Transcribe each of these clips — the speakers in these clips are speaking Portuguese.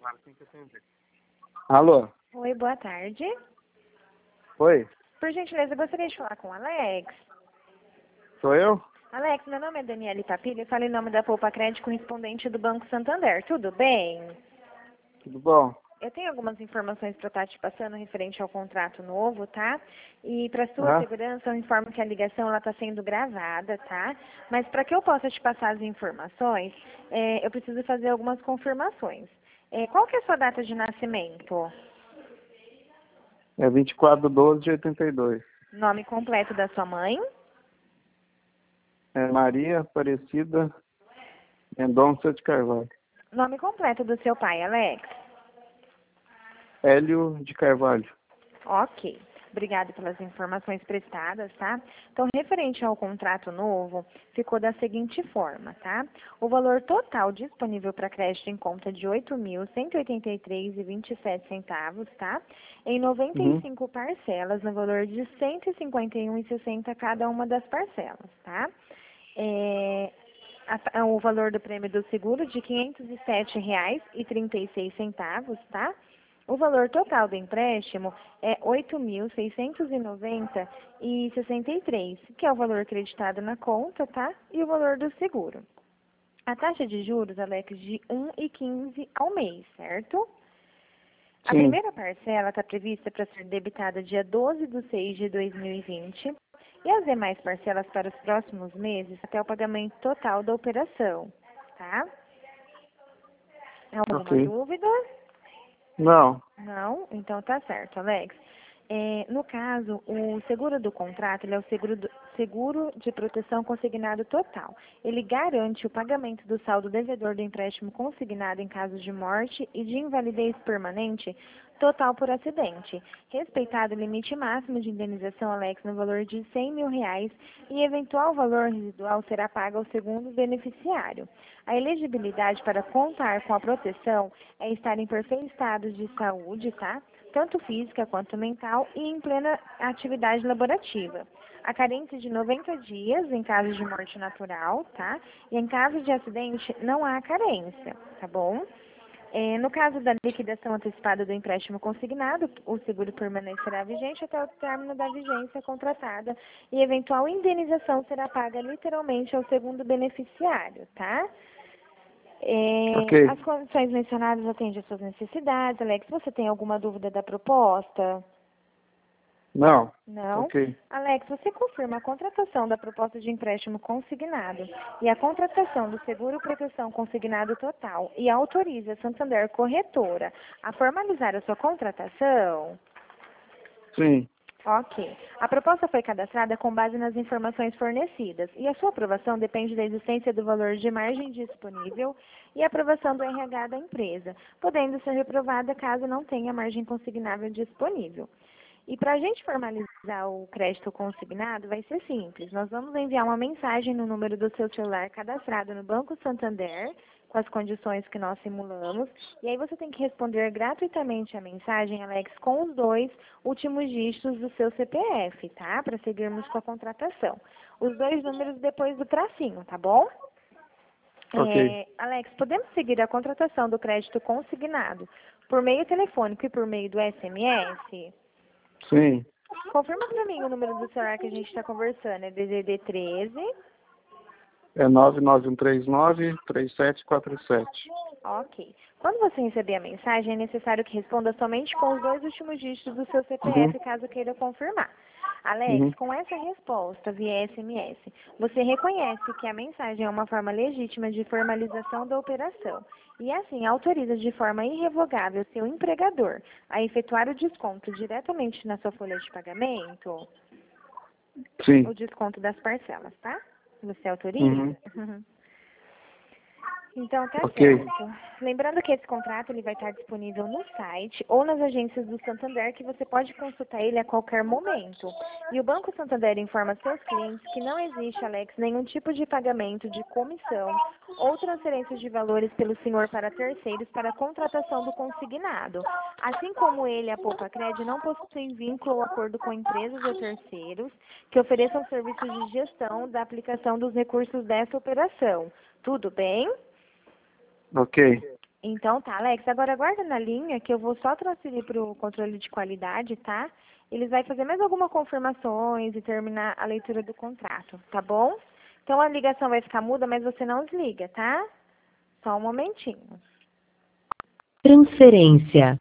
Alô? Oi, boa tarde. Oi? Por gentileza, eu gostaria de falar com o Alex. Sou eu? Alex, meu nome é Daniele Papilha, eu falo em nome da Poupa Crédito correspondente do Banco Santander. Tudo bem? Tudo bom? Eu tenho algumas informações para estar te passando referente ao contrato novo, tá? E para sua Ah, segurança, eu informo que a ligação está sendo gravada, tá? Mas para que eu possa te passar as informações, eu preciso fazer algumas confirmações. Qual que é a sua data de nascimento? é 24/12/82. Nome completo da sua mãe? É Maria Aparecida Mendonça de Carvalho. Nome completo do seu pai, Alex? Hélio de Carvalho. Ok. Obrigada pelas informações prestadas, tá? Então, referente ao contrato novo, ficou da seguinte forma, tá? O valor total disponível para crédito em conta de R$ 8.183,27, tá? Em Uhum. 95 parcelas, no valor de R$ 151,60 cada uma das parcelas, tá? O valor do prêmio do seguro de R$ 507,36, tá? O valor total do empréstimo é R$ 8.690,63, que é o valor acreditado na conta, tá? E o valor do seguro. A taxa de juros, Alex, de 1,15 ao mês, certo? A Sim. primeira parcela está prevista para ser debitada dia 12/6/2020 e as demais parcelas para os próximos meses até o pagamento total da operação, tá? Alguma Ok. dúvida? Não. Não? Então tá certo, Alex. No caso, o seguro do contrato, ele é o seguro de proteção consignado total. Ele garante o pagamento do saldo devedor do empréstimo consignado em caso de morte e de invalidez permanente total por acidente. Respeitado o limite máximo de indenização, Alex, no valor de R$ 100.000 e eventual valor residual será pago ao segundo beneficiário. A elegibilidade para contar com a proteção é estar em perfeito estado de saúde, tá? Tanto física quanto mental e em plena atividade laborativa. A carência de 90 dias em caso de morte natural, tá? E em caso de acidente, não há carência, tá bom? No caso da liquidação antecipada do empréstimo consignado, o seguro permanecerá vigente até o término da vigência contratada e eventual indenização será paga literalmente ao segundo beneficiário, tá? Ok. As condições mencionadas atendem às suas necessidades, Alex. Você tem alguma dúvida da proposta? Não. Não? Ok. Alex, você confirma a contratação da proposta de empréstimo consignado e a contratação do seguro proteção consignado total e autoriza a Santander Corretora a formalizar a sua contratação? Sim. Ok. A proposta foi cadastrada com base nas informações fornecidas e a sua aprovação depende da existência do valor de margem disponível e aprovação do RH da empresa, podendo ser reprovada caso não tenha margem consignável disponível. E para a gente formalizar o crédito consignado, vai ser simples. Nós vamos enviar uma mensagem no número do seu celular cadastrado no Banco Santander, com as condições que nós simulamos. E aí você tem que responder gratuitamente a mensagem, Alex, com os 2 últimos dígitos do seu CPF, tá? Para seguirmos com a contratação. Os 2 números depois do tracinho, tá bom? Ok. Alex, podemos seguir a contratação do crédito consignado por meio telefônico e por meio do SMS? Sim. Confirma para mim o número do celular que a gente está conversando. É DDD 13. É 99139-3747. Ok. Quando você receber a mensagem, é necessário que responda somente com os 2 últimos dígitos do seu Uhum. CPF, caso queira confirmar. Alex, Uhum. com essa resposta via SMS, você reconhece que a mensagem é uma forma legítima de formalização da operação e, assim, autoriza de forma irrevogável seu empregador a efetuar o desconto diretamente na sua folha de pagamento, o Sim. desconto das parcelas, tá? Você autoriza? Uhum. Então, tá Ok. certo. Lembrando que esse contrato ele vai estar disponível no site ou nas agências do Santander, que você pode consultar ele a qualquer momento. E o Banco Santander informa seus clientes que não existe, Alex, nenhum tipo de pagamento de comissão ou transferência de valores pelo senhor para terceiros para a contratação do consignado. Assim como ele, a Poupa Cred, não possui vínculo ou acordo com empresas ou terceiros que ofereçam serviços de gestão da aplicação dos recursos dessa operação. Tudo bem? Ok. Então tá, Alex, agora aguarda na linha que eu vou só transferir para o controle de qualidade, tá? Eles vão fazer mais algumas confirmações e terminar a leitura do contrato, tá bom? Então a ligação vai ficar muda, mas você não desliga, tá? Só um momentinho. Transferência.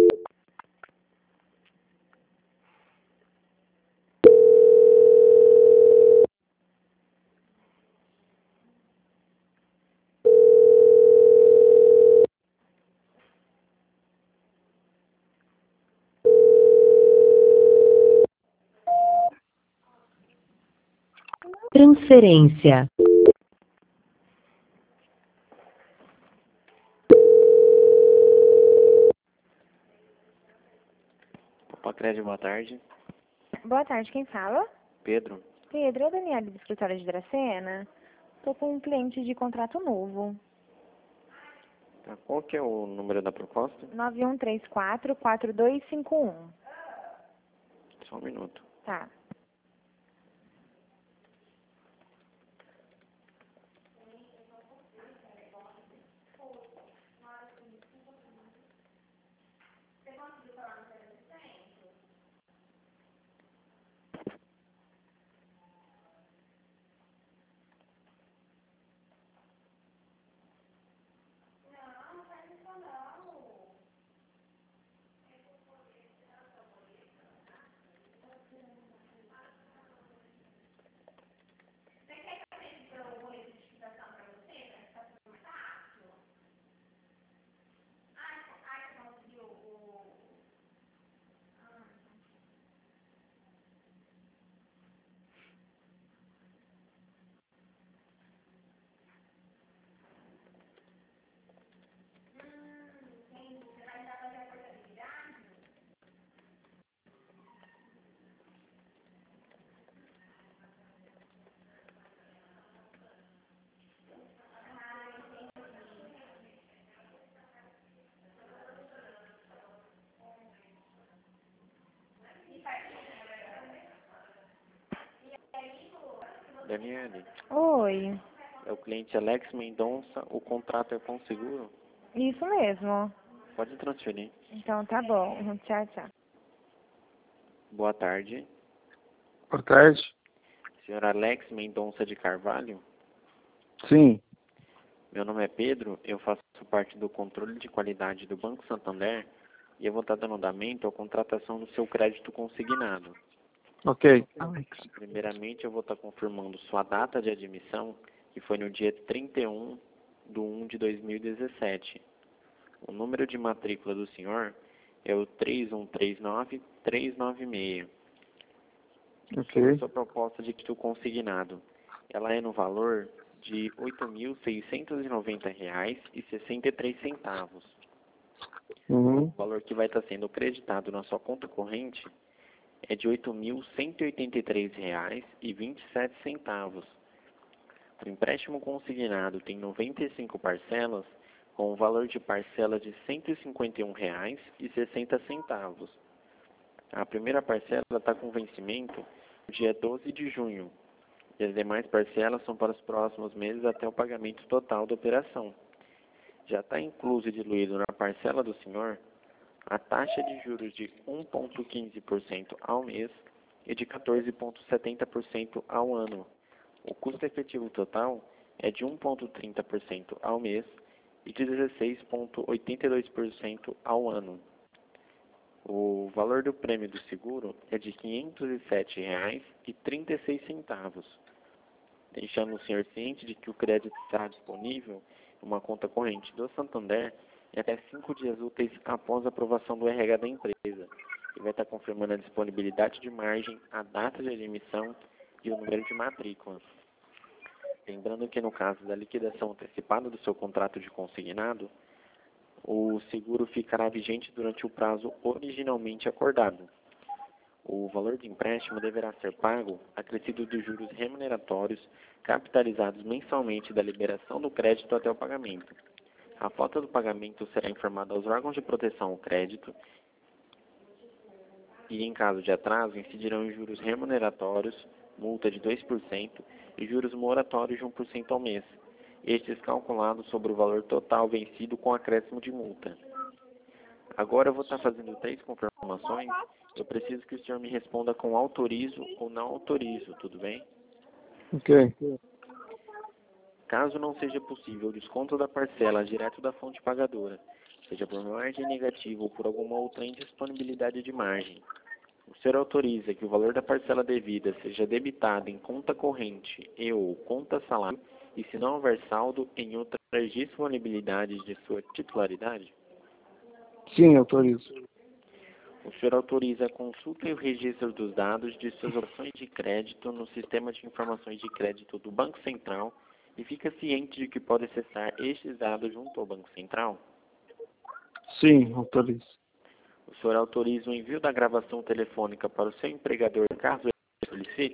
Transferência. Pacred, boa tarde. Boa tarde, quem fala? Pedro, Pedro, é a Daniela do escritório de Dracena. Tô com um cliente de contrato novo. tá, qual que é o número da proposta? 9134-4251. Só um minuto. Tá. Daniele, Oi. é o cliente Alex Mendonça, o contrato é com seguro? Isso mesmo. Pode transferir. Então tá bom. Tchau, tchau. Boa tarde. Boa tarde. Senhor Alex Mendonça de Carvalho, Sim. meu nome é Pedro, eu faço parte do controle de qualidade do Banco Santander e eu vou estar dando andamento à contratação do seu crédito consignado. Ok. Alex. Primeiramente, eu vou estar confirmando sua data de admissão, que foi no dia 31/1 de 2017. O número de matrícula do senhor é o 3139396. Sobre Ok. sua proposta de crédito consignado, ela é no valor de R$ 8.690,63. O Uhum. valor que vai estar sendo creditado na sua conta corrente é de R$ 8.183,27. O empréstimo consignado tem 95 parcelas, com o valor de parcela de R$ 151,60. A primeira parcela está com vencimento no dia 12 de junho, e as demais parcelas são para os próximos meses até o pagamento total da operação. Já está incluso e diluído na parcela do senhor a taxa de juros de 1,15% ao mês e de 14,70% ao ano. O custo efetivo total é de 1,30% ao mês e de 16,82% ao ano. O valor do prêmio do seguro é de R$ 507,36, deixando o senhor ciente de que o crédito está disponível em uma conta corrente do Santander em até 5 dias úteis após a aprovação do RH da empresa, e vai estar confirmando a disponibilidade de margem, a data de admissão e o número de matrículas. Lembrando que no caso da liquidação antecipada do seu contrato de consignado, o seguro ficará vigente durante o prazo originalmente acordado. O valor do empréstimo deverá ser pago acrescido dos juros remuneratórios capitalizados mensalmente da liberação do crédito até o pagamento. A falta do pagamento será informada aos órgãos de proteção ao crédito e, em caso de atraso, incidirão em juros remuneratórios, multa de 2% e juros moratórios de 1% ao mês. estes calculados sobre o valor total vencido com acréscimo de multa. Agora eu vou estar fazendo 3 confirmações. Eu preciso que o senhor me responda com autorizo ou não autorizo, tudo bem? Ok. Caso não seja possível o desconto da parcela direto da fonte pagadora, seja por margem negativa ou por alguma outra indisponibilidade de margem, o senhor autoriza que o valor da parcela devida seja debitado em conta corrente e ou conta salário e, se não houver saldo, em outras disponibilidades de sua titularidade? Sim, autorizo. O senhor autoriza a consulta e o registro dos dados de suas opções de crédito no sistema de informações de crédito do Banco Central e fica ciente de que pode acessar estes dados junto ao Banco Central? Sim, autorizo. O senhor autoriza o envio da gravação telefônica para o seu empregador caso ele solicite?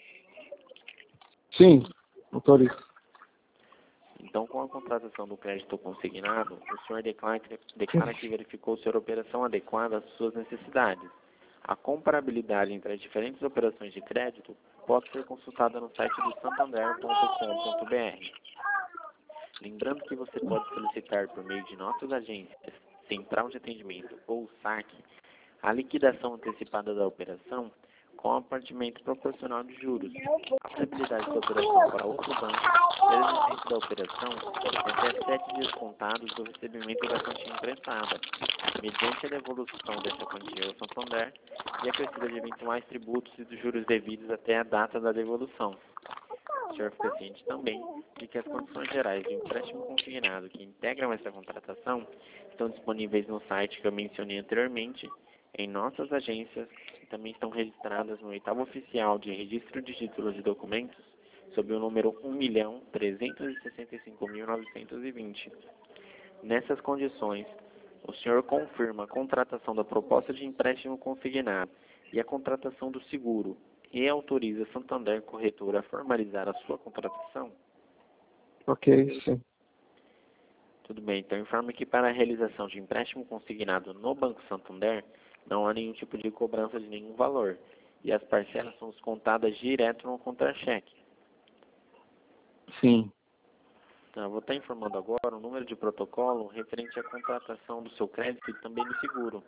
Sim, autorizo. Então, com a contratação do crédito consignado, o senhor declara que verificou ser a operação adequada às suas necessidades. A comparabilidade entre as diferentes operações de crédito pode ser consultada no site do santander.com.br. Lembrando que você pode solicitar por meio de nossas agências, central de atendimento ou saque, a liquidação antecipada da operação com a partimento proporcional de juros. A possibilidade da operação para outro banco e a existência da operação é até 7 dias contados do recebimento da quantia emprestada, mediante a devolução dessa quantia ao Santander e acrescida de eventuais tributos e dos juros devidos até a data da devolução. O senhor fica ciente também de que as condições gerais do empréstimo consignado que integram essa contratação estão disponíveis no site que eu mencionei anteriormente, em nossas agências, e também estão registradas no oitavo oficial de registro de títulos de documentos, sob o número 1.365.920. Nessas condições, o senhor confirma a contratação da proposta de empréstimo consignado e a contratação do seguro e autoriza a Santander Corretora a formalizar a sua contratação? Ok, sim. Tudo bem, então informe que para a realização de empréstimo consignado no Banco Santander, não há nenhum tipo de cobrança de nenhum valor, e as parcelas são descontadas direto no contra-cheque. Sim. Então, eu vou estar informando agora o número de protocolo referente à contratação do seu crédito e também do seguro.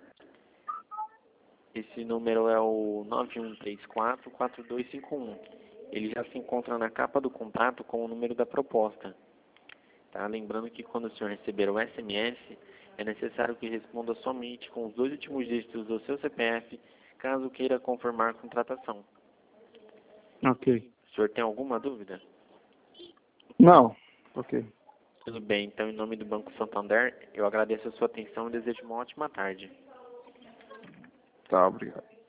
Esse número é o 9134-4251. Ele já se encontra na capa do contrato com o número da proposta. Tá? Lembrando que quando o senhor receber o SMS, é necessário que responda somente com os 2 últimos dígitos do seu CPF, caso queira confirmar a contratação. Ok. O senhor tem alguma dúvida? Não. Ok. Tudo bem, então em nome do Banco Santander, eu agradeço a sua atenção e desejo uma ótima tarde. Tá, obrigado.